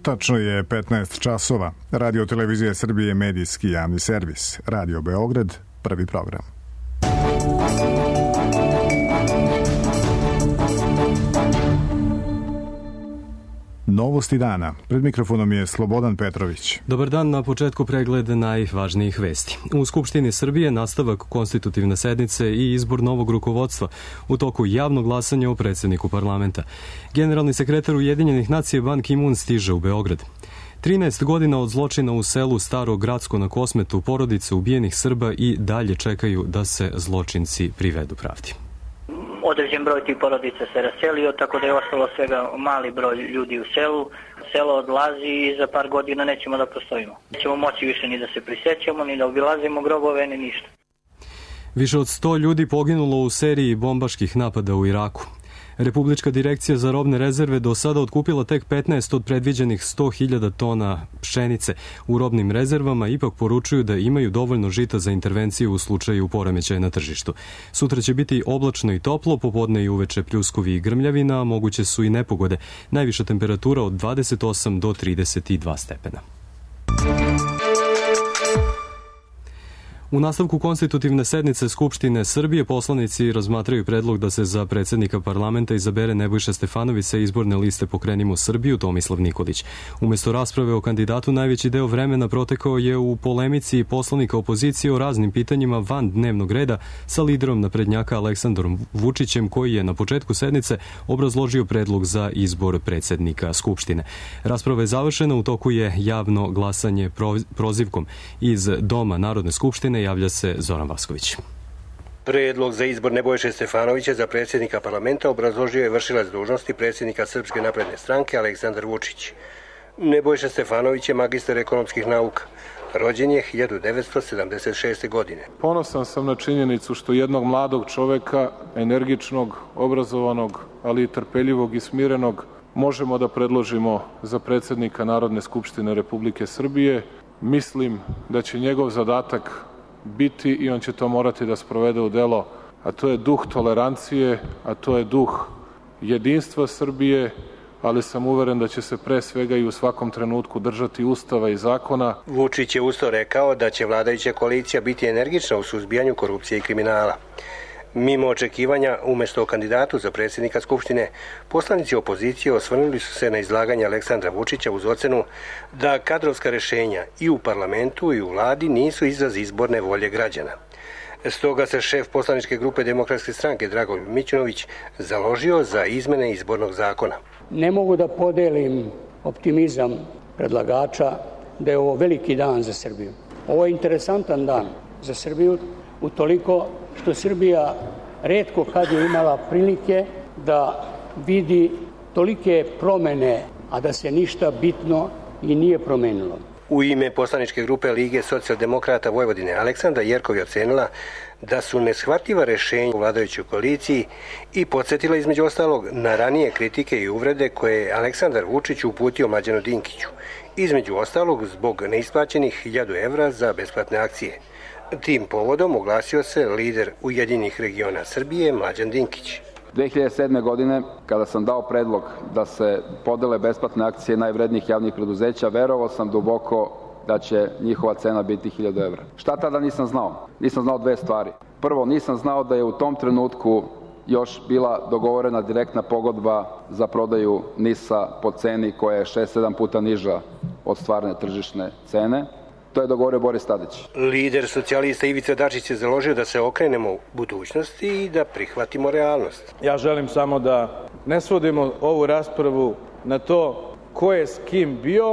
Tačno je 15 časova. Radio Televizija Srbije, medijski javni servis. Radio Beograd, prvi program. Novosti dana. Pred mikrofonom je Slobodan Petrović. Dobar dan, na početku pregled najvažnijih vesti. U Skupštini Srbije nastavak konstitutivne sednice i izbor novog rukovodstva u toku javnog glasanja o predsjedniku parlamenta. Generalni sekretar Ujedinjenih nacija Ban Ki-moon stiže u Beograd. 13 godina od zločina u selu Staro Gradsko na Kosmetu, porodice ubijenih Srba i dalje čekaju da se zločinci privedu pravdi. Određen broj tih porodica se raselio, tako da je ostalo svega mali broj ljudi u selu. Selo odlazi i za par godina nećemo da postojimo. Nećemo moći više ni da se prisjećamo, ni da obilazimo grobove, ni ništa. Više od 100 ljudi poginulo u seriji bombaških napada u Iraku. Republička direkcija za robne rezerve do sada otkupila tek 15 od predviđenih 100.000 tona pšenice. U robnim rezervama ipak poručuju da imaju dovoljno žita za intervenciju u slučaju poremećaja na tržištu. Sutra će biti oblačno i toplo, popodne i uveče pljuskovi i grmljavina, a moguće su i nepogode. Najviša temperatura od 28 do 32 stepena. U nastavku konstitutivne sednice Skupštine Srbije poslanici razmatraju predlog da se za predsjednika parlamenta izabere Nebojša Stefanović sa izborne liste Pokrenimo Srbiju Tomislav Nikolić. Umjesto rasprave o kandidatu najveći deo vremena protekao je u polemici poslanika opozicije o raznim pitanjima van dnevnog reda sa liderom naprednjaka Aleksandrom Vučićem, koji je na početku sednice obrazložio predlog za izbor predsjednika Skupštine. Rasprava je završena, u toku je javno glasanje prozivkom. Iz Doma Narodne skupštine javlja se Zoran Vasković. Predlog za izbor Nebojše Stefanovića za predsjednika parlamenta obrazložio je vršilac dužnosti predsjednika Srpske napredne stranke Aleksandar Vučić. Nebojša Stefanović je magistar ekonomskih nauka. Rođen je 1976. godine. Ponosan sam na činjenicu što jednog mladog čoveka, energičnog, obrazovanog, ali i trpeljivog i smirenog, možemo da predložimo za predsjednika Narodne skupštine Republike Srbije. Mislim da će njegov zadatak biti, i on će to morati da sprovede u delo, a to je duh tolerancije, a to je duh jedinstva Srbije, ali sam uveren da će se pre svega i u svakom trenutku držati Ustava i zakona. Vučić je usto rekao da će vladajuća koalicija biti energična u suzbijanju korupcije i kriminala. Mimo očekivanja, umjesto kandidatu za predsjednika Skupštine, poslanici opozicije osvrnuli su se na izlaganje Aleksandra Vučića uz ocenu da kadrovska rješenja i u parlamentu i u vladi nisu izraz izborne volje građana. Stoga se šef poslaničke grupe Demokratske stranke Dragoljub Mićunović založio za izmene izbornog zakona. Ne mogu da podelim optimizam predlagača da je ovo veliki dan za Srbiju. Ovo je interesantan dan za Srbiju, utoliko što Srbija retko kad je imala prilike da vidi tolike promjene, a da se ništa bitno i nije promenilo. U ime poslaničke grupe Lige socijaldemokrata Vojvodine Aleksandra Jerkov je ocenila da su neshvatljiva rješenja u vladajućoj koaliciji i podsjetila između ostalog na ranije kritike i uvrede koje je Aleksandar Vučić uputio Mlađanu Dinkiću, između ostalog zbog neisplaćenih 1.000 evra za besplatne akcije. Tim povodom oglasio se lider Ujedinjenih regiona Srbije Mlađan Dinkić. 2007. godine, kada sam dao predlog da se podele besplatne akcije najvrednijih javnih preduzeća, verovao sam duboko da će njihova cena biti 1.000 evra. Šta tada nisam znao? Nisam znao dve stvari. Prvo, nisam znao da je u tom trenutku još bila dogovorena direktna pogodba za prodaju NIS-a po ceni koja je 6-7 puta niža od stvarne tržišne cene. To je dogovorio Boris Tadić. Lider socijalista Ivica Dačić je založio da se okrenemo budućnosti i da prihvatimo realnost. Ja želim samo da ne svodimo ovu raspravu na to ko je s kim bio,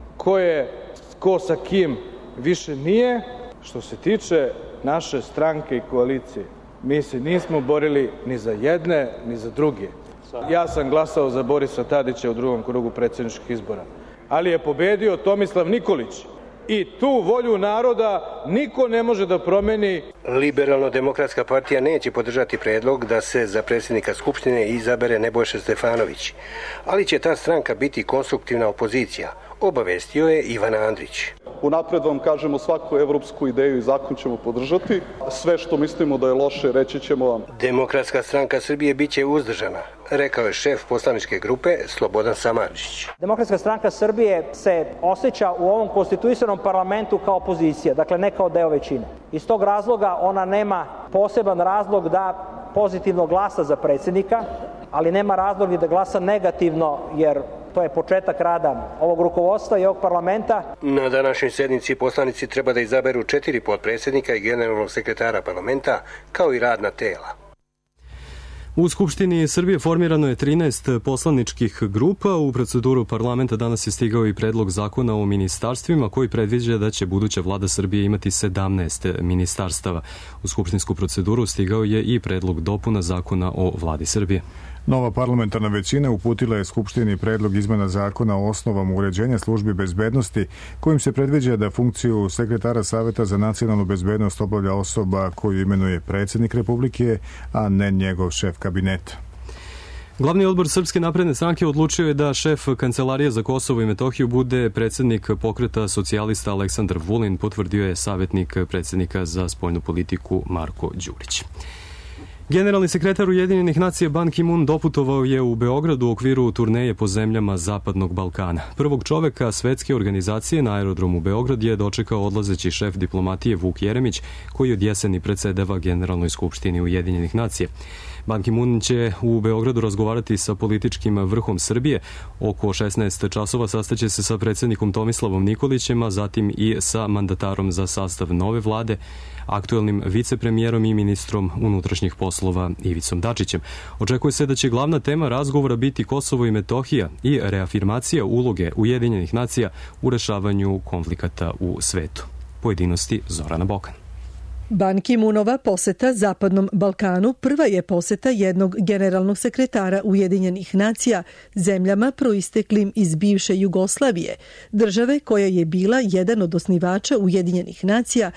ko sa kim više nije. Što se tiče naše stranke i koalicije, mi se nismo borili ni za jedne, ni za druge. Ja sam glasao za Borisa Tadića u drugom krugu predsjedničkih izbora, ali je pobedio Tomislav Nikolić. I tu volju naroda niko ne može da promeni. Liberalno-demokratska partija neće podržati predlog da se za predsjednika Skupštine izabere Nebojša Stefanović, ali će ta stranka biti konstruktivna opozicija, obavestio je Ivan Andrić. unapred vam kažemo svaku evropsku ideju i zakon ćemo podržati. Sve što mislimo da je loše, reći ćemo vam. Demokratska stranka Srbije biće uzdržana, rekao je šef poslaničke grupe Slobodan Samardžić. Demokratska stranka Srbije se osjeća u ovom konstituisanom parlamentu kao opozicija, dakle ne kao deo većine. Iz tog razloga ona nema poseban razlog da pozitivno glasa za predsjednika, ali nema razlog ni da glasa negativno, jer to je početak rada ovog rukovodstva i ovog parlamenta. Na današnjoj sednici poslanici treba da izaberu 4 potpredsjednika i generalnog sekretara parlamenta, kao i radna tela. U Skupštini Srbije formirano je 13 poslaničkih grupa. U proceduru parlamenta danas je stigao i predlog zakona o ministarstvima koji predviđa da će buduća vlada Srbije imati 17 ministarstava. U skupštinsku proceduru stigao je i predlog dopuna zakona o vladi Srbije. Nova parlamentarna većina uputila je Skupštini predlog izmena zakona o osnovama uređenja službi bezbednosti, kojim se predviđa da funkciju sekretara Saveta za nacionalnu bezbednost obavlja osoba koju imenuje predsjednik Republike, a ne njegov šef kabineta. Glavni odbor Srpske napredne stranke odlučio je da šef Kancelarije za Kosovo i Metohiju bude predsjednik pokreta socijalista Aleksandar Vulin, potvrdio je savjetnik predsjednika za spoljnu politiku Marko Đurić. Generalni sekretar Ujedinjenih nacija Ban Ki-moon doputovao je u Beogradu u okviru turneje po zemljama Zapadnog Balkana. Prvog čoveka svetske organizacije na aerodromu Beograd je dočekao odlazeći šef diplomatije Vuk Jeremić, koji od jeseni predsedava Generalnoj skupštini Ujedinjenih nacija. Ban Ki-moon će u Beogradu razgovarati sa političkim vrhom Srbije. Oko 16 časova sastaće se sa predsjednikom Tomislavom Nikolićem, a zatim i sa mandatarom za sastav nove vlade, aktuelnim vicepremijerom i ministrom unutrašnjih poslova Ivicom Dačićem. Očekuje se da će glavna tema razgovora biti Kosovo i Metohija i reafirmacija uloge Ujedinjenih nacija u rešavanju konflikata u svetu. Pojedinosti Zorana Bokan. Ban Ki-moonova poseta Zapadnom Balkanu prva je poseta jednog generalnog sekretara Ujedinjenih nacija zemljama proisteklim iz bivše Jugoslavije, države koja je bila jedan od osnivača Ujedinjenih nacija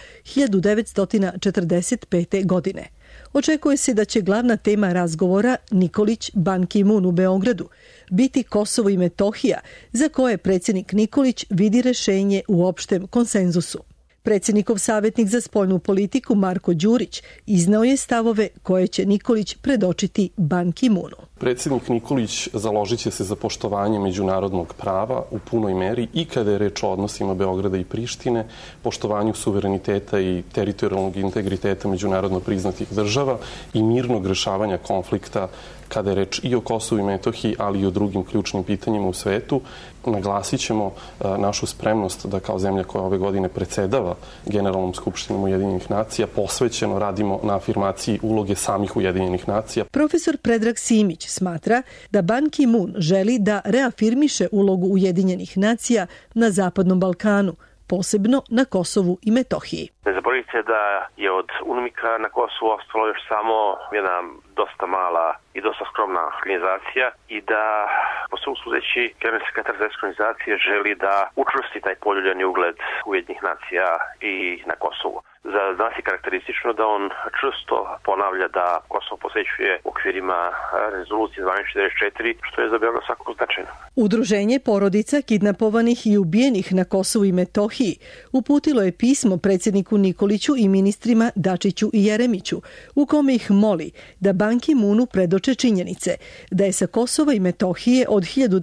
1945. godine. Očekuje se da će glavna tema razgovora Nikolić-Ban Ki-moon u Beogradu biti Kosovo i Metohija, za koje predsjednik Nikolić vidi rešenje u opštem konsenzusu. Predsjednikov savjetnik za spoljnu politiku Marko Đurić iznao je stavove koje će Nikolić predočiti Ban Ki-moonu. Predsjednik Nikolić založit će se za poštovanje međunarodnog prava u punoj meri i kada je reč o odnosima Beograda i Prištine, poštovanju suvereniteta i teritorijalnog integriteta međunarodno priznatih država i mirnog rešavanja konflikta kada je reč i o Kosovu i Metohiji, ali i o drugim ključnim pitanjima u svetu. Naglasit ćemo našu spremnost da kao zemlja koja ove godine predsedava Generalnom skupštinom Ujedinjenih nacija posvećeno radimo na afirmaciji uloge samih Ujedinjenih nacija. Profesor Predrag Simić smatra da Ban Ki-moon želi da reafirmiše ulogu Ujedinjenih nacija na Zapadnom Balkanu, posebno na Kosovu i Metohiji. Ne zaboravite da je od UNMIK-a na Kosovu ostalo još samo jedna dosta mala i dosta skromna organizacija i da, po svom sudeći, generalni sekretar za organizacije želi da učvrsti taj poljuljani ugled Ujedinjenih nacija i na Kosovu. Za nas je karakteristično da on često ponavlja da Kosovo posvećuje u okvirima rezolucije 1244, što je za Beograd svakako značajno. Udruženje porodica kidnapovanih i ubijenih na Kosovu i Metohiji uputilo je pismo predsjedniku Nikoliću i ministrima Dačiću i Jeremiću, u kome ih moli da Ban Ki-moonu predoče činjenice da je sa Kosova i Metohije od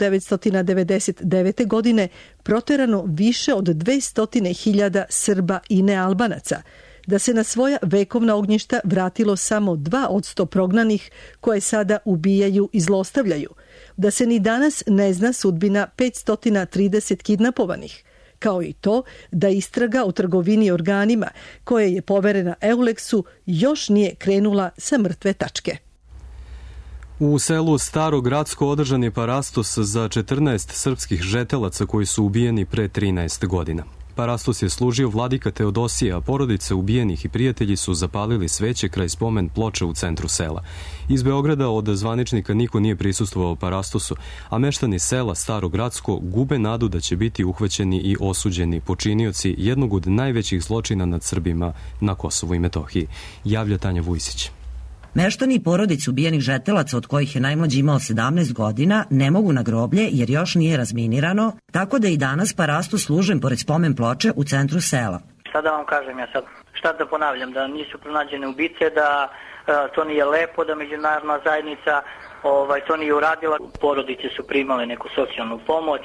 1999. godine proterano više od 200.000 Srba i nealbanaca, da se na svoja vekovna ognjišta vratilo samo 2% prognanih koje sada ubijaju i zlostavljaju, da se ni danas ne zna sudbina 530 kidnapovanih, kao i to da istraga o trgovini organima koja je poverena Euleksu još nije krenula sa mrtve tačke. U selu Staro Gradsko održan je parastos za 14 srpskih žetelaca koji su ubijeni pre 13 godina. Parastos je služio vladika Teodosija, a porodice ubijenih i prijatelji su zapalili sveće kraj spomen ploče u centru sela. Iz Beograda od zvaničnika niko nije prisustvovao parastosu, a meštani sela Staro Gradsko gube nadu da će biti uhvaćeni i osuđeni počinioci jednog od najvećih zločina nad Srbima na Kosovu i Metohiji, javlja Tanja Vujsić. Meštani i porodice ubijenih žetelaca, od kojih je najmlađi imao 17 godina, ne mogu na groblje jer još nije razminirano, tako da i danas parastu služen pored spomen ploče u centru sela. Šta da vam kažem ja sad? Šta da ponavljam? Da nisu pronađene ubice, da to nije lepo, da međunarodna zajednica to nije uradila. Porodice su primale neku socijalnu pomoć,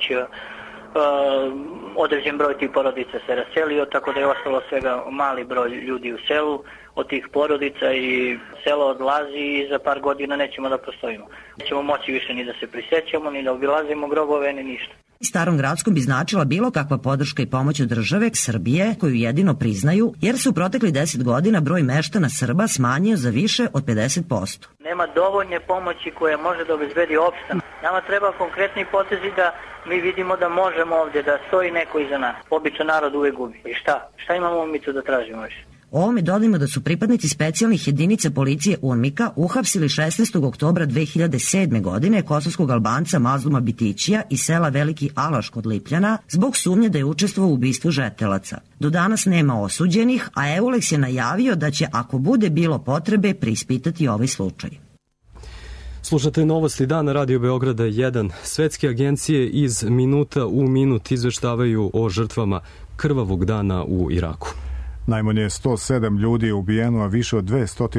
određen broj tih porodica se raselio, tako da je ostalo svega mali broj ljudi u selu od tih porodica i selo odlazi i za par godina nećemo da postojimo. Nećemo moći više ni da se prisećamo, ni da obilazimo grobove, ni ništa. Starom Gradskom bi značila bilo kakva podrška i pomoć od države Srbije, koju jedino priznaju, jer su u protekli 10 godina broj meštana Srba smanjio za više od 50%. Nema dovoljne pomoći koja može da obezbedi opstanak. Nama treba konkretni potezi da mi vidimo da možemo ovdje, da stoji neko iza nas. Obično narod uvek gubi. I šta? Šta imamo mi tu da tražimo više? Ovome dodajmo da su pripadnici specijalnih jedinica policije UNMIK-a uhapsili 16. oktobra 2007. godine kosovskog Albanca Mazluma Bitićija iz sela Veliki Alaš kod Lipljana zbog sumnje da je učestvovao u ubistvu žetelaca. Do danas nema osuđenih, a EULEX je najavio da će, ako bude bilo potrebe, preispitati ovaj slučaj. Slušate Novosti dana Radio Beograda 1. Svetske agencije iz minuta u minut izveštavaju o žrtvama krvavog dana u Iraku. Najmanje 107 ljudi je ubijeno, a više od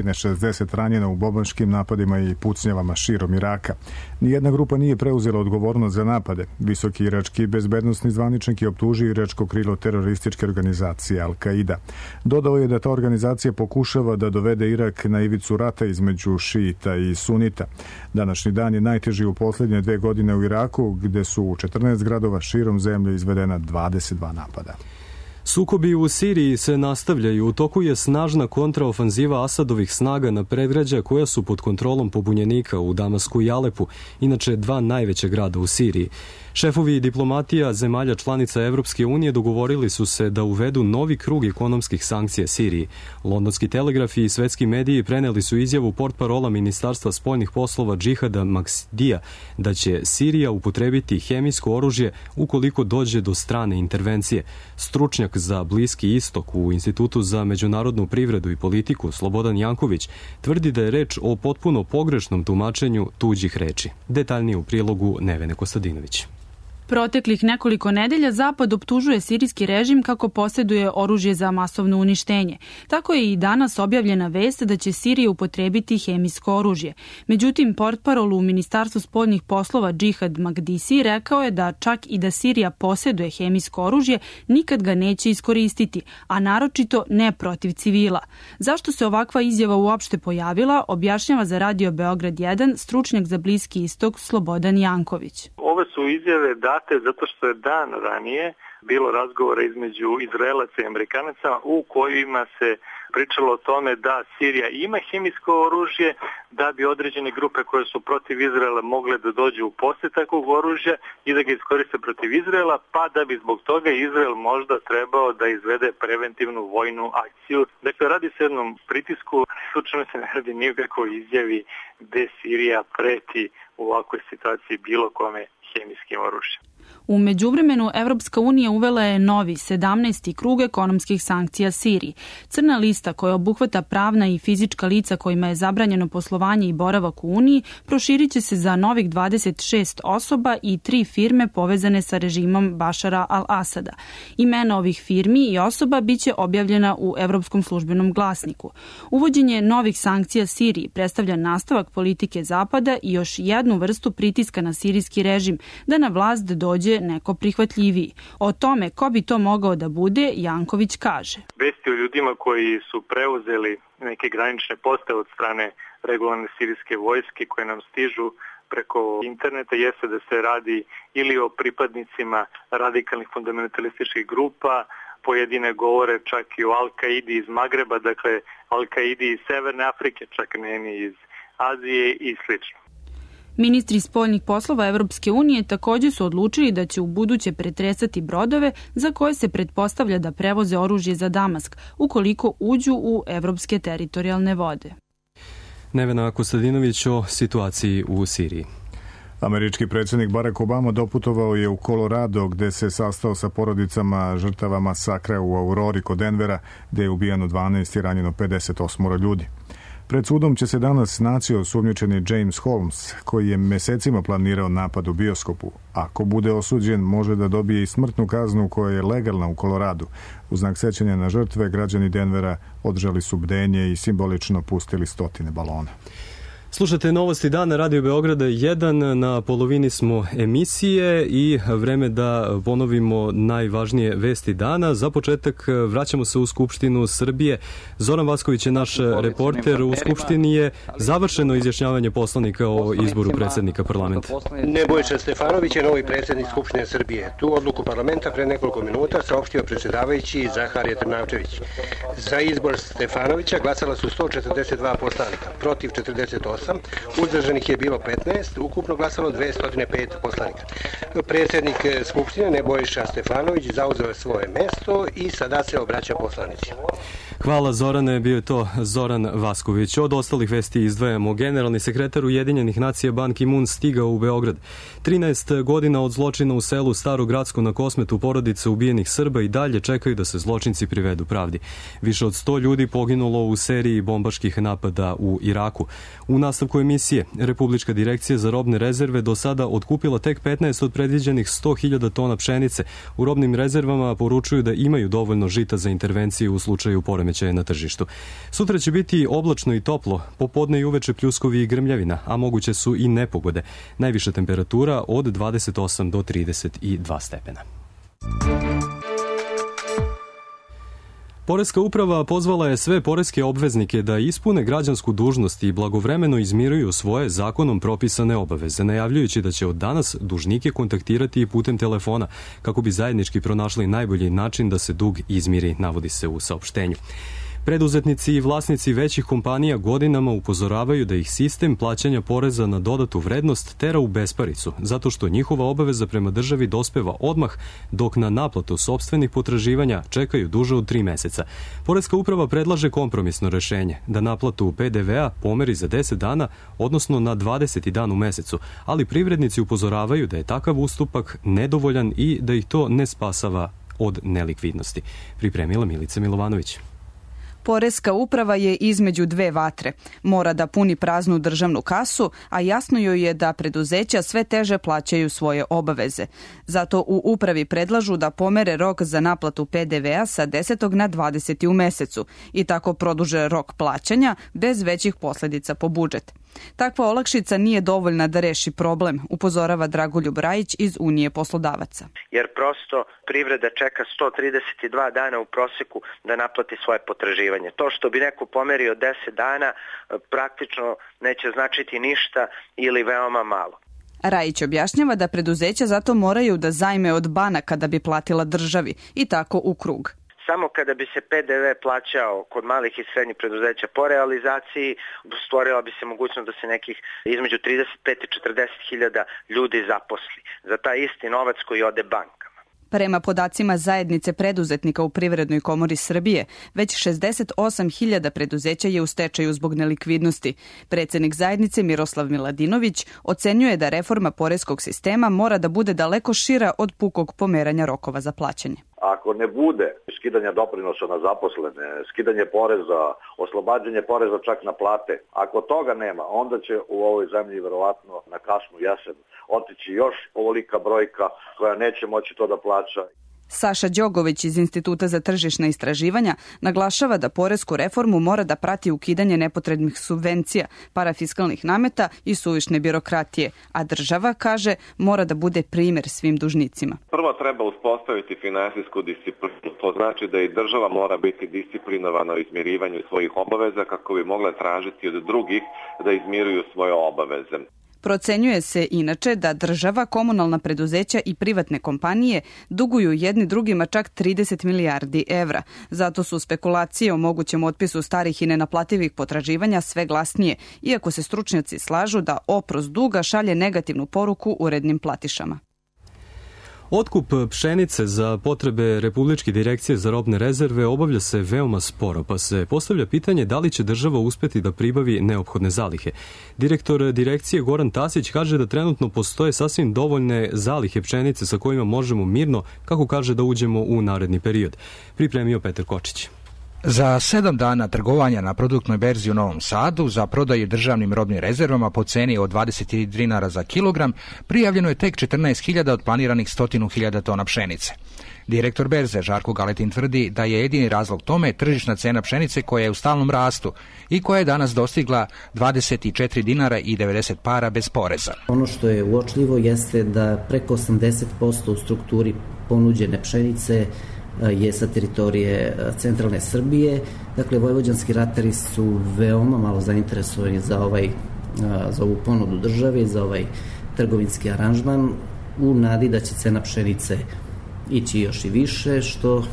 260 ranjeno u bombaškim napadima i pucnjavama širom Iraka. Nijedna grupa nije preuzela odgovornost za napade. Visoki irački bezbednosni zvaničnik je optužio iračko krilo terorističke organizacije Al-Qaida. Dodao je da ta organizacija pokušava da dovede Irak na ivicu rata između šijita i sunita. Današnji dan je najteži u posljednje 2 godine u Iraku, gde su u 14 gradova širom zemlje izvedena 22 napada. Sukobi u Siriji se nastavljaju. U toku je snažna kontraofanziva Asadovih snaga na predgrađa koja su pod kontrolom pobunjenika u Damasku i Alepu, inače 2 najveća grada u Siriji. Šefovi diplomatija zemalja članica Evropske unije dogovorili su se da uvedu novi krug ekonomskih sankcija Siriji. Londonski telegraf i svetski mediji preneli su izjavu portparola Ministarstva spoljnih poslova Džihada Maksdija da će Sirija upotrebiti hemijsko oružje ukoliko dođe do strane intervencije. Stručnjak za Bliski istok u Institutu za međunarodnu privredu i politiku Slobodan Janković tvrdi da je reč o potpuno pogrešnom tumačenju tuđih reči. Detaljnije u prilogu Nevene Kostadinović. Proteklih nekoliko nedelja Zapad optužuje sirijski režim kako posjeduje oružje za masovno uništenje. Tako je i danas objavljena vest da će Sirija upotrebiti hemijsko oružje. Međutim, portparol u Ministarstvu spoljnih poslova Džihad Magdisi rekao je da čak i da Sirija posjeduje hemijsko oružje, nikad ga neće iskoristiti, a naročito ne protiv civila. Zašto se ovakva izjava uopšte pojavila, objašnjava za Radio Beograd 1 stručnjak za Bliski istok Slobodan Janković. Ove su izjave date zato što je dan ranije bilo razgovora između Izraelaca i Amerikanaca u kojima se pričalo o tome da Sirija ima hemijsko oružje, da bi određene grupe koje su protiv Izraela mogle da dođu u posjed takvog oružja i da ga iskoriste protiv Izraela, pa da bi zbog toga Izrael možda trebao da izvede preventivnu vojnu akciju. Dakle, radi se jednom pritisku, slučajno se ne radi ni o kakvoj izjavi gde Sirija preti u ovakvoj situaciji bilo kome hemijskim oružjem. U međuvremenu, Evropska unija uvela je novi 17. krug ekonomskih sankcija Siriji. Crna lista koja obuhvata pravna i fizička lica kojima je zabranjeno poslovanje i boravak u Uniji proširit će se za novih 26 osoba i 3 firme povezane sa režimom Bašara al-Asada. Imena ovih firmi i osoba biće objavljena u Evropskom službenom glasniku. Uvođenje novih sankcija Siriji predstavlja nastavak politike Zapada i još jednu vrstu pritiska na sirijski režim da na vlast dođe neko prihvatljiviji. O tome ko bi to mogao da bude, Janković kaže. Vesti o ljudima koji su preuzeli neke granične postaje od strane regularne sirijske vojske koje nam stižu preko interneta jeste da se radi ili o pripadnicima radikalnih fundamentalističkih grupa, pojedine govore čak i o Al-Qaidi iz Magreba, dakle Al-Qaidi iz Severne Afrike, čak ne ni iz Azije i slično. Ministri spoljnih poslova Evropske unije također su odlučili da će u buduće pretresati brodove za koje se pretpostavlja da prevoze oružje za Damask, ukoliko uđu u evropske teritorijalne vode. Nevena Kostadinović o situaciji u Siriji. Američki predsjednik Barack Obama doputovao je u Colorado, gde se sastao sa porodicama žrtava masakra u Aurori kod Denvera, gde je ubijeno 12 i ranjeno 58 ljudi. Pred sudom će se danas naći osumnjičeni James Holmes, koji je mesecima planirao napad u bioskopu. Ako bude osuđen, može da dobije i smrtnu kaznu koja je legalna u Koloradu. U znak sećanja na žrtve, građani Denvera održali su bdenje i simbolično pustili stotine balona. Slušate Novosti dana Radio Beograda 1, na polovini smo emisije i vreme da ponovimo najvažnije vesti dana. Za početak vraćamo se u Skupštinu Srbije. Zoran Vasković je naš reporter. U Skupštini je završeno izjašnjavanje poslanika o izboru predsjednika parlamenta. Nebojša Stefanović je novi predsjednik Skupštine Srbije. Tu odluku parlamenta pre nekoliko minuta saopštio predsjedavajući Zaharije Trnavčević. Za izbor Stefanovića glasala su 142 poslanika, protiv 48, uzdržanih je bilo 15, ukupno glasalo 205 poslanika. Predsjednik Skupštine Nebojša Stefanović zauzeo je svoje mesto i sada se obraća poslanicima. Hvala Zorane, bio je to Zoran Vasković. Od ostalih vesti izdvajamo. Generalni sekretar Ujedinjenih nacija Ban Ki-moon stigao u Beograd. 13 godina od zločina u selu Starogradsko na Kosmetu porodice ubijenih Srba i dalje čekaju da se zločinci privedu pravdi. Više od 100 ljudi poginulo u seriji bombaških napada u Iraku. U nastavku emisije, Republička direkcija za robne rezerve do sada otkupila tek 15 od predviđenih 100.000 tona pšenice. U robnim rezervama poručuju da imaju dovoljno žita za intervenciju u slučaju poremećaja na tržištu. Sutra će biti oblačno i toplo, popodne i uveče pljuskovi i grmljavina, a moguće su i nepogode. Najviša temperatura od 28 do 32 stepena. Poreska uprava pozvala je sve poreske obveznike da ispune građansku dužnost i blagovremeno izmiruju svoje zakonom propisane obaveze, najavljujući da će od danas dužnike kontaktirati i putem telefona, kako bi zajednički pronašli najbolji način da se dug izmiri, navodi se u saopštenju. Preduzetnici i vlasnici većih kompanija godinama upozoravaju da ih sistem plaćanja poreza na dodatu vrednost tera u besparicu, zato što njihova obaveza prema državi dospeva odmah, dok na naplatu sopstvenih potraživanja čekaju duže od 3 meseca. Poreska uprava predlaže kompromisno rešenje, da naplatu PDV-a pomeri za 10 dana, odnosno na 20. dan u mesecu, ali privrednici upozoravaju da je takav ustupak nedovoljan i da ih to ne spasava od nelikvidnosti. Pripremila Milica Milovanović. Poreska uprava je između dve vatre. Mora da puni praznu državnu kasu, a jasno joj je da preduzeća sve teže plaćaju svoje obaveze. Zato u upravi predlažu da pomere rok za naplatu PDV-a sa 10. na 20. u mesecu i tako produže rok plaćanja bez većih posljedica po budžet. Takva olakšica nije dovoljna da reši problem, upozorava Dragoljub Rajić iz Unije poslodavaca. Jer prosto privreda čeka 132 dana u proseku da naplati svoje potraživanje. To što bi neko pomerio 10 dana praktično neće značiti ništa ili veoma malo. Rajić objašnjava da preduzeća zato moraju da zajme od banaka da bi platila državi i tako u krug. Samo kada bi se PDV plaćao kod malih i srednjih preduzeća po realizaciji, stvorila bi se mogućnost da se nekih između 35 i 40 hiljada ljudi zaposli za taj isti novac koji ode bankama. Prema podacima zajednice preduzetnika u Privrednoj komori Srbije, već 68.000 preduzeća je u stečaju zbog nelikvidnosti. Predsjednik zajednice Miroslav Miladinović ocenjuje da reforma poreskog sistema mora da bude daleko šira od pukog pomeranja rokova za plaćanje. Ako ne bude skidanja doprinosa na zaposlene, skidanje poreza, oslobađanje poreza čak na plate, ako toga nema, onda će u ovoj zemlji verovatno na kasnu jesen otići još ovolika brojka koja neće moći to da plaća. Saša Đogović iz Instituta za tržišna istraživanja naglašava da poresku reformu mora da prati ukidanje nepotrebnih subvencija, parafiskalnih nameta i suvišne birokratije, a država, kaže, mora da bude primjer svim dužnicima. Prvo treba uspostaviti finansijsku disciplinu. To znači da i država mora biti disciplinovana u izmirivanju svojih obaveza kako bi mogla tražiti od drugih da izmiruju svoje obaveze. Procenjuje se inače da država, komunalna preduzeća i privatne kompanije duguju jedni drugima čak 30 milijardi evra. Zato su spekulacije o mogućem otpisu starih i nenaplativih potraživanja sve glasnije, iako se stručnjaci slažu da oprost duga šalje negativnu poruku urednim platišama. Otkup pšenice za potrebe Republičke direkcije za robne rezerve obavlja se veoma sporo, pa se postavlja pitanje da li će država uspeti da pribavi neophodne zalihe. Direktor direkcije Goran Tasić kaže da trenutno postoje sasvim dovoljne zalihe pšenice sa kojima možemo mirno, kako kaže, da uđemo u naredni period. Pripremio Petar Kočić. Za 7 dana trgovanja na produktnoj berzi u Novom Sadu za prodaju državnim robnim rezervama po ceni od 23 dinara za kilogram prijavljeno je tek 14.000 od planiranih 100.000 tona pšenice. Direktor berze Žarko Galetin tvrdi da je jedini razlog tome tržišna cena pšenice koja je u stalnom rastu i koja je danas dostigla 24 dinara i 90 para bez poreza. Ono što je uočljivo jeste da preko 80% u strukturi ponuđene pšenice je sa teritorije centralne Srbije. Dakle, vojvođanski ratari su veoma malo zainteresovani za ovu ponudu države, za ovaj trgovinski aranžman, u nadi da će cena pšenice ići još i više, što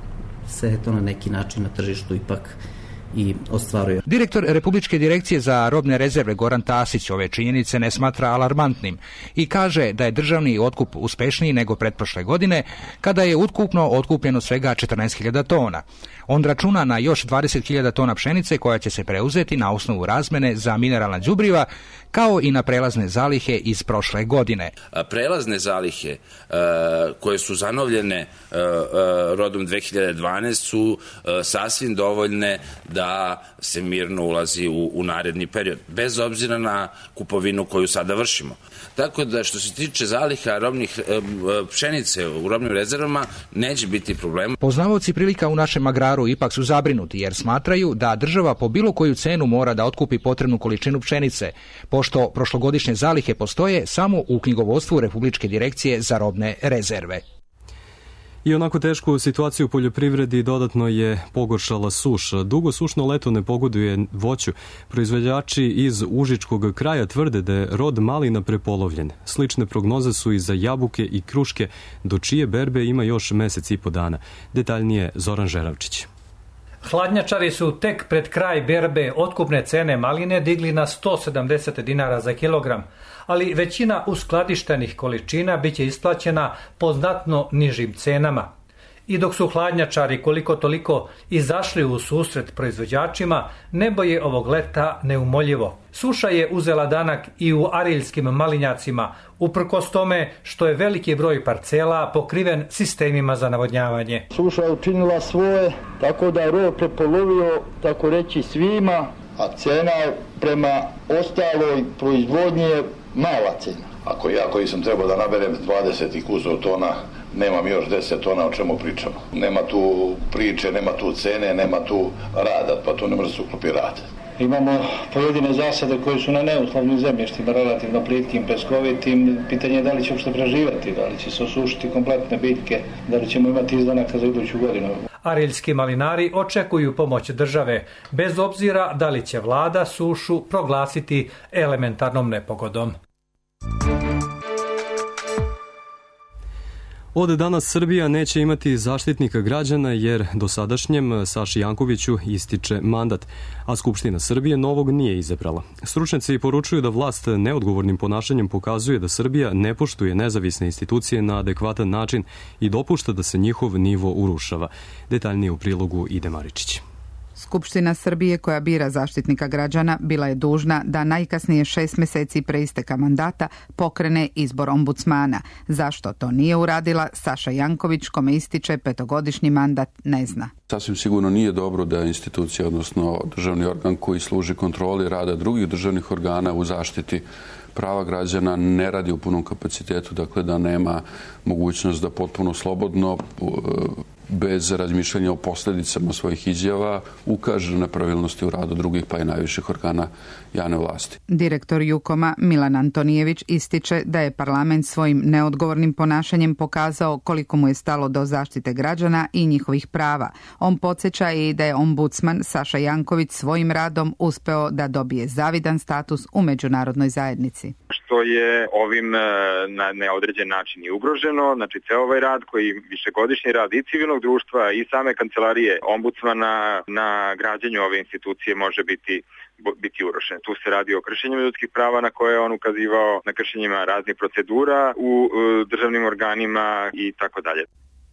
se na neki način na tržištu ipak i ostvaruje. Direktor Republičke direkcije za robne rezerve Goran Tasić ove činjenice ne smatra alarmantnim i kaže da je državni otkup uspešniji nego pretprošle godine, kada je ukupno otkupljeno svega 14.000 tona. On računa na još 20.000 tona pšenice koja će se preuzeti na osnovu razmene za mineralna đubriva, kao i na prelazne zalihe iz prošle godine. Prelazne zalihe koje su zanovljene rodom 2012 su sasvim dovoljne da se mirno ulazi u naredni period, bez obzira na kupovinu koju sada vršimo. Tako da što se tiče zaliha robnih pšenice u robnim rezervama neće biti problema. Poznavaoci prilika u našem agraru ipak su zabrinuti jer smatraju da država po bilo koju cenu mora da otkupi potrebnu količinu pšenice, pošto prošlogodišnje zalihe postoje samo u knjigovodstvu Republičke direkcije za robne rezerve. I onako tešku situaciju u poljoprivredi dodatno je pogoršala suša. Dugo sušno leto ne pogoduje voću. Proizvođači iz Užičkog kraja tvrde da je rod malina prepolovljen. Slične prognoze su i za jabuke i kruške, do čije berbe ima još mesec i po dana. Detaljnije Zoran Žeravčić. Hladnjačari su tek pred kraj berbe otkupne cene maline digli na 170 dinara za kilogram, ali većina uskladištenih količina biće isplaćena po znatno nižim cenama. I dok su hladnjačari koliko toliko izašli u susret proizvođačima, nebo je ovog leta neumoljivo. Suša je uzela danak i u ariljskim malinjacima, uprkos tome što je veliki broj parcela pokriven sistemima za navodnjavanje. Suša je učinila svoje, tako da je rod prepolovio, tako reći, svima, a cena prema ostaloj proizvodnji je mala cena. Ako ja koji sam trebao da naberem 20 kusur tona, nemam još 10 tona, o čemu pričamo. Nema tu priče, nema tu cene, nema tu rada, pa to ne može se uklopi rad. Imamo pojedine zasade koje su na neuslovnim zemljištima, relativno plitkim, peskovitim. Pitanje je da li će uopšte preživati, da li će se osušiti kompletne biljke, da li ćemo imati izdanaka za iduću godinu. Ariljski malinari očekuju pomoć države, bez obzira da li će vlada sušu proglasiti elementarnom nepogodom. Od danas Srbija neće imati zaštitnika građana jer dosadašnjem Saši Jankoviću ističe mandat, a Skupština Srbije novog nije izabrala. Stručnjaci poručuju da vlast neodgovornim ponašanjem pokazuje da Srbija ne poštuje nezavisne institucije na adekvatan način i dopušta da se njihov nivo urušava. Detaljnije u prilogu Ide Maričić. Skupština Srbije koja bira zaštitnika građana bila je dužna da najkasnije 6 meseci pre isteka mandata pokrene izbor ombudsmana. Zašto to nije uradila, Saša Janković, kome ističe 5-godišnji mandat, ne zna. Sasvim sigurno nije dobro da institucija, odnosno državni organ koji služi kontroli rada drugih državnih organa u zaštiti prava građana ne radi u punom kapacitetu, dakle da nema mogućnost da potpuno slobodno, bez razmišljanja o posljedicama svojih izjava, ukaže na pravilnosti u radu drugih pa i najviših organa javne vlasti. Direktor Jukoma Milan Antonijević ističe da je parlament svojim neodgovornim ponašanjem pokazao koliko mu je stalo do zaštite građana i njihovih prava. On podsjeća i da je ombudsman Saša Janković svojim radom uspeo da dobije zavidan status u međunarodnoj zajednici. Što je ovim na neodređen način i ugroženo, znači ceo ovaj rad koji višegodišnji rad i civilnog društva i same kancelarije ombudsmana na građenju ove institucije može biti urušen. Tu se radi o kršenjima ljudskih prava na koje je on ukazivao, na kršenjima raznih procedura u državnim organima i tako dalje.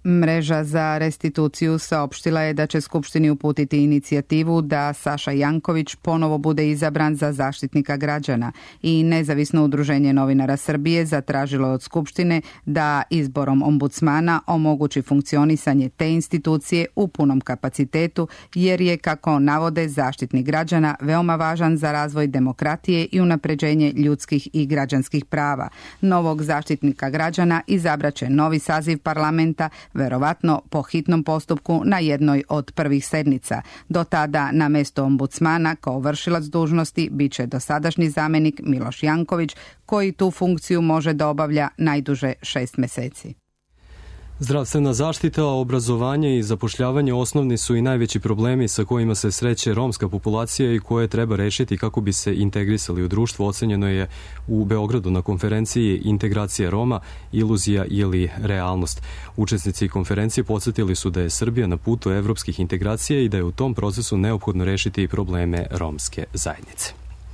Mreža za restituciju saopštila je da će Skupštini uputiti inicijativu da Saša Janković ponovo bude izabran za Zaštitnika građana i Nezavisno udruženje novinara Srbije zatražilo od Skupštine da izborom ombudsmana omogući funkcionisanje te institucije u punom kapacitetu, jer je, kako navode, Zaštitnik građana veoma važan za razvoj demokratije i unapređenje ljudskih i građanskih prava. Novog Zaštitnika građana izabraće novi saziv parlamenta, verovatno po hitnom postupku na jednoj od prvih sednica. Do tada na mesto ombudsmana kao vršilac dužnosti biće dosadašnji zamjenik Miloš Janković, koji tu funkciju može da obavlja najduže 6 meseci. Zdravstvena zaštita, obrazovanje i zapošljavanje osnovni su i najveći problemi sa kojima se sreće romska populacija i koje treba rešiti kako bi se integrisali u društvo, ocenjeno je u Beogradu na konferenciji Integracija Roma, iluzija ili realnost. Učesnici konferencije podsjetili su da je Srbija na putu evropskih integracija i da je u tom procesu neophodno rešiti probleme romske zajednice.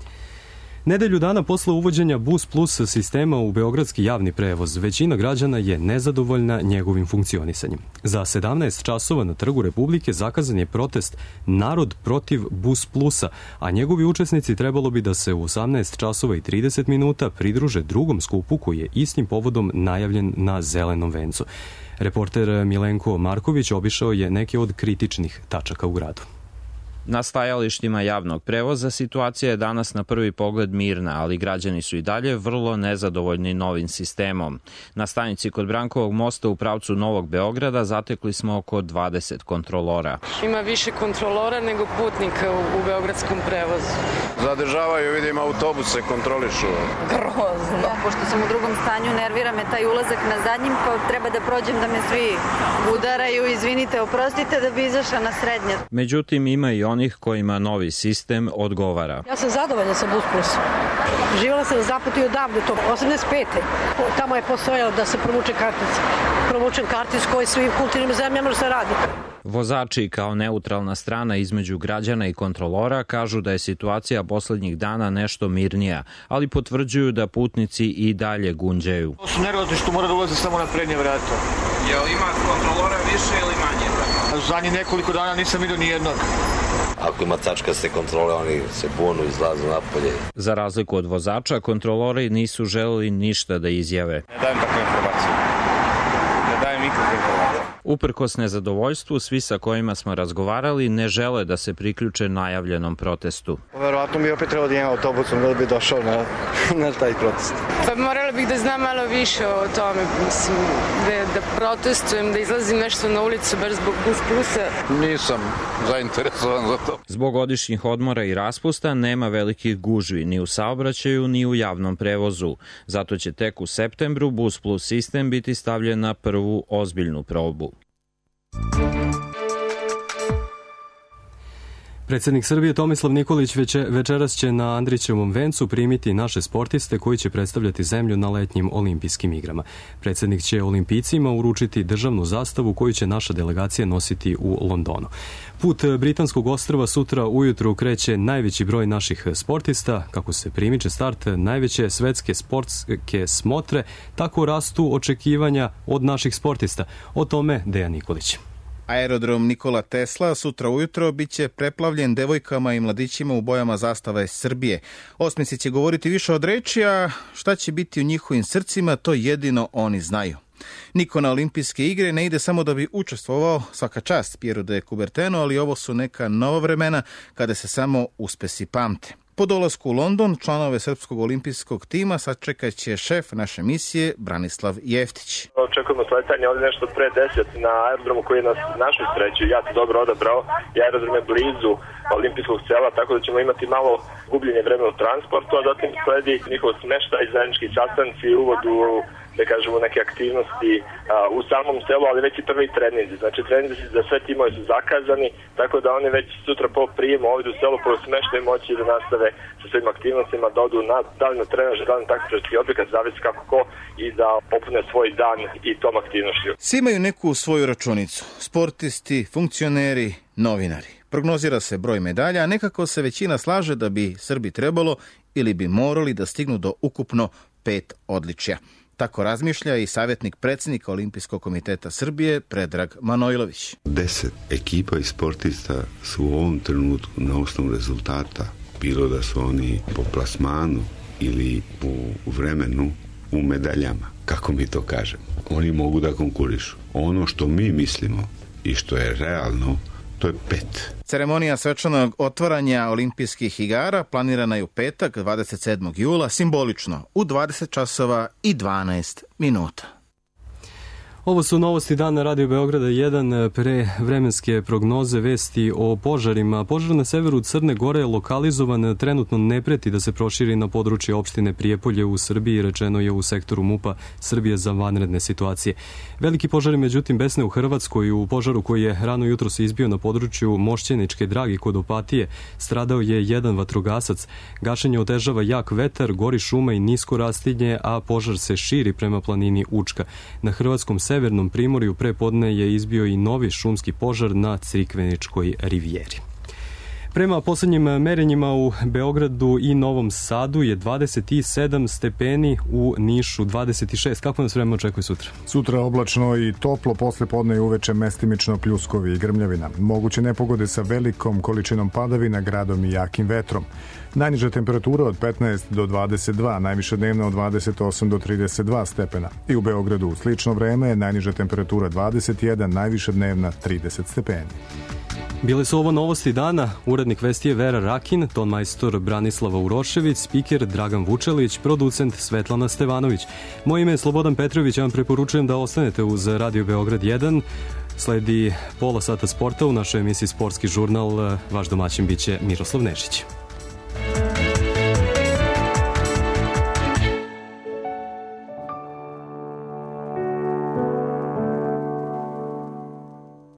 Nedelju dana posle uvođenja Bus Plus sistema u beogradski javni prevoz, većina građana je nezadovoljna njegovim funkcionisanjem. Za 17 časova na Trgu Republike zakazan je protest Narod protiv Bus Plusa, a njegovi učesnici trebalo bi da se u 18 časova i 30 minuta pridruže drugom skupu koji je istim povodom najavljen na Zelenom vencu. Reporter Milenko Marković obišao je neke od kritičnih tačaka u gradu. Na stajalištima javnog prevoza situacija je danas na prvi pogled mirna, ali građani su i dalje vrlo nezadovoljni novim sistemom. Na stanici kod Brankovog mosta u pravcu Novog Beograda zatekli smo oko 20 kontrolora. Ima više kontrolora nego putnika u beogradskom prevozu. Zadržavaju, vidim, autobuse kontrolišu. Grozno. Pošto sam u drugom stanju, nervira me taj ulazak na zadnjim, pa treba da prođem da me svi udaraju, izvinite, oprostite, da bi izašla na srednje. Međutim, ima i onih kojima novi sistem odgovara. Ja sam zadovoljna sa Bus Plus. Živjela sam na zapadu i odavde, to 85. Tamo je postojalo da se provuče kartica. Provučen kartic koji svim kulturnim zemljama se radi. Vozači kao neutralna strana između građana i kontrolora kažu da je situacija poslednjih dana nešto mirnija, ali potvrđuju da putnici i dalje gunđaju. To su nervozni što mora da ulaze samo na prednje vrata. Jel ima kontrolora više ili manje? Zadnjih nekoliko dana nisam vidio ni jednog. Ako ima tačkaste kontrole, oni se bunu, izlaze napolje. Za razliku od vozača, kontrolori nisu želeli ništa da izjave. Ne dajem takve informacije. Ne dajem nikakve informacije. Uprkos nezadovoljstvu, svi sa kojima smo razgovarali ne žele da se priključe najavljenom protestu. Verovatno mi opet treba da imam autobusom da bi došao na taj protest. Pa morala bih da znam malo više o tome, mislim, da protestujem, da izlazim nešto na ulicu bar zbog Bus Plusa. Nisam zainteresovan za to. Zbog godišnjih odmora i raspusta nema velikih gužvi ni u saobraćaju ni u javnom prevozu. Zato će tek u septembru Bus Plus sistem biti stavljen na prvu ozbiljnu probu. Predsjednik Srbije Tomislav Nikolić večeras će na Andrićevom vencu primiti naše sportiste koji će predstavljati zemlju na letnjim olimpijskim igrama. Predsjednik će olimpijcima uručiti državnu zastavu koju će naša delegacija nositi u Londonu. Put britanskog ostrva sutra ujutru kreće najveći broj naših sportista. Kako se primiče start najveće svetske sportske smotre, tako rastu očekivanja od naših sportista. O tome Dejan Nikolić. Aerodrom Nikola Tesla sutra ujutro biće preplavljen devojkama i mladićima u bojama zastave Srbije. Osmesi će govoriti više od reči, a šta će biti u njihovim srcima, to jedino oni znaju. Niko na olimpijske igre ne ide samo da bi učestvovao, svaka čast Pieru de Coubertinu, ali ovo su neka nova vremena kada se samo uspesi pamte. Po dolasku u London, članove Srpskog olimpijskog tima sačekat će šef naše misije Branislav Jeftić. Očekujemo sletanje ovdje nešto pre 10 na aerodromu koji je na našu sreću jako dobro odabrao i aerodrom je blizu olimpijskog sela, tako da ćemo imati malo gubljenje vremena u transportu, a zatim sledi njihov smeštaj, zajednički sastanci, uvod u da kažemo neke aktivnosti u samom selu, ali već i prvi treninzi. Znači treninzi za sve timove su zakazani, tako da oni već sutra po prijemu ovdje u selu po smeštaju moći da nastave sa svojim aktivnostima, da odu da li na trenaž, da li na takmičarski objekat, zavisi kako ko, i da popune svoj dan i tom aktivnošću. Svi imaju neku svoju računicu. Sportisti, funkcioneri, novinari. Prognozira se broj medalja, a nekako se većina slaže da bi Srbi trebalo ili bi morali da stignu do ukupno 5 odličja. Tako razmišlja i savjetnik predsjednika Olimpijskog komiteta Srbije Predrag Manojlović. 10 ekipa i sportista su u ovom trenutku na osnovu rezultata, bilo da su oni po plasmanu ili u vremenu, u medaljama, kako mi to kažemo. Oni mogu da konkurišu. Ono što mi mislimo i što je realno, to je 5. Ceremonija svečanog otvaranja olimpijskih igara planirana je u petak, 27. jula, simbolično u 20 časova i 12 minuta. Ovo su novosti dana Radio Beograda 1, pre vremenske prognoze, vesti o požarima. Požar na severu Crne Gore je lokalizovan, trenutno ne preti da se proširi na područje opštine Prijepolje u Srbiji, rečeno je u sektoru MUP-a Srbije za vanredne situacije. Veliki požari međutim besne u Hrvatskoj. U požaru koji je rano jutro se izbio na području Mošćeničke Dragi kod Opatije stradao je jedan vatrogasac. Gašenje otežava jak vetar, gori šuma i nisko rastinje, a požar se širi prema planini Učka. Na hrvatskom severnom primorju pre podne je izbio i novi šumski požar na Crikveničkoj rivijeri. Prema poslednjim merenjima u Beogradu i Novom Sadu je 27 stepeni, u Nišu 26. Kako nas vreme očekuje sutra? Sutra oblačno i toplo, posle podne i uveče mestimično pljuskovi i grmljavina. Moguće nepogode sa velikom količinom padavina, gradom i jakim vetrom. Najniža temperatura od 15 do 22, najviša dnevna od 28 do 32 stepena. I u Beogradu u slično vreme najniža temperatura 21, najviša dnevna 30 stepeni. Bile su ovo novosti dana. Urednik vesti je Vera Rakin, ton majstor Branislava Urošević, spiker Dragan Vučelić, producent Svetlana Stevanović. Moje ime je Slobodan Petrović, ja vam preporučujem da ostanete uz Radio Beograd 1. Sledi pola sata sporta u našoj emisiji Sportski žurnal. Vaš domaćin biće Miroslav Nešić.